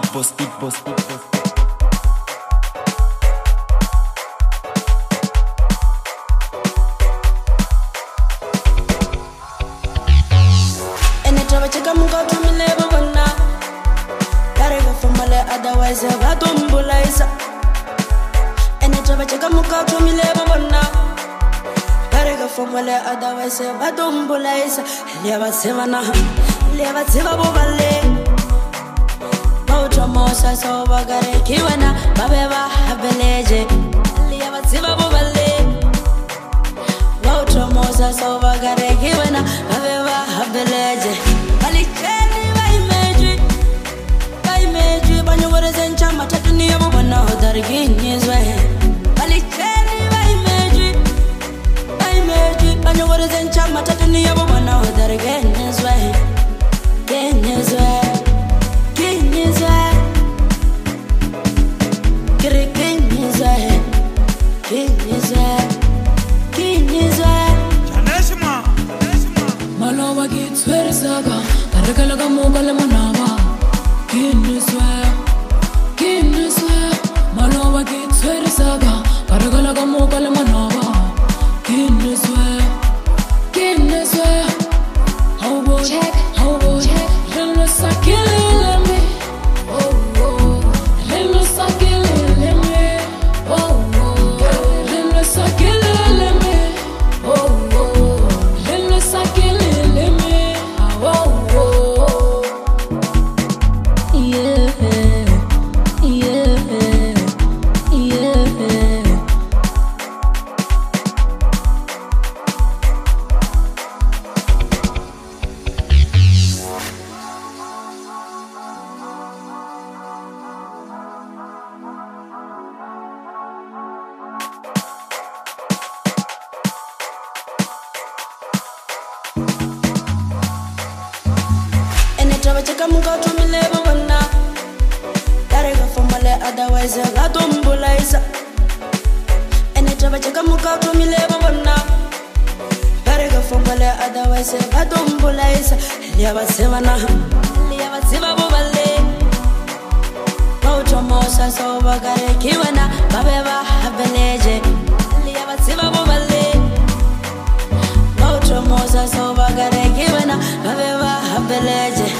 otherwise batumbulaisa enetaba cheka mukatu mileba bonna barega fomole otherwise batumbulaisa leba sevana leba seva bobale bautra mosa so bagare kiwana babeba habeleje leba seva bobale bautra mosa so bagare kiwana babeba habeleje Chama tatuni yabu bana hodargi nizwe Alicheni wa imeji Banyogore zen chama tatuni yabu bana hodargi nizwe Nizwe Kiriki nizwe Chaneshima Malawa gitswere saga Karagalaga mogale manava Nizwe Maloba gitswere saga Paragalaga mogale manava Kineswe How boy Reno sakilele me Reno sakilele me Reno sakilele me Reno sakilele me Cheka mukatu mileba bonna Darega fomale otherwise batumbulaisa enetaba cheka mukatu mileba bonna Darega fomale otherwise batumbulaisa leba sevana leba seva bobale bautra mosa so bagare kiwana babeba habeleje leba seva bobale bautra mosa so bagare kiwana babeba habeleje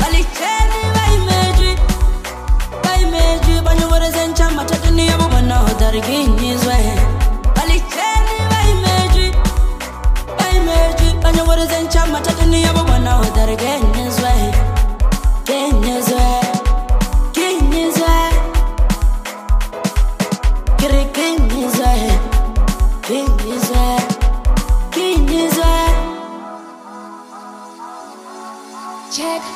Chama tatuni yabu bana hodargi nizwe Alicheni wa imeji Banyogore zen chama tatuni yabu bana hodargi nizwe Kiriki nizwe Check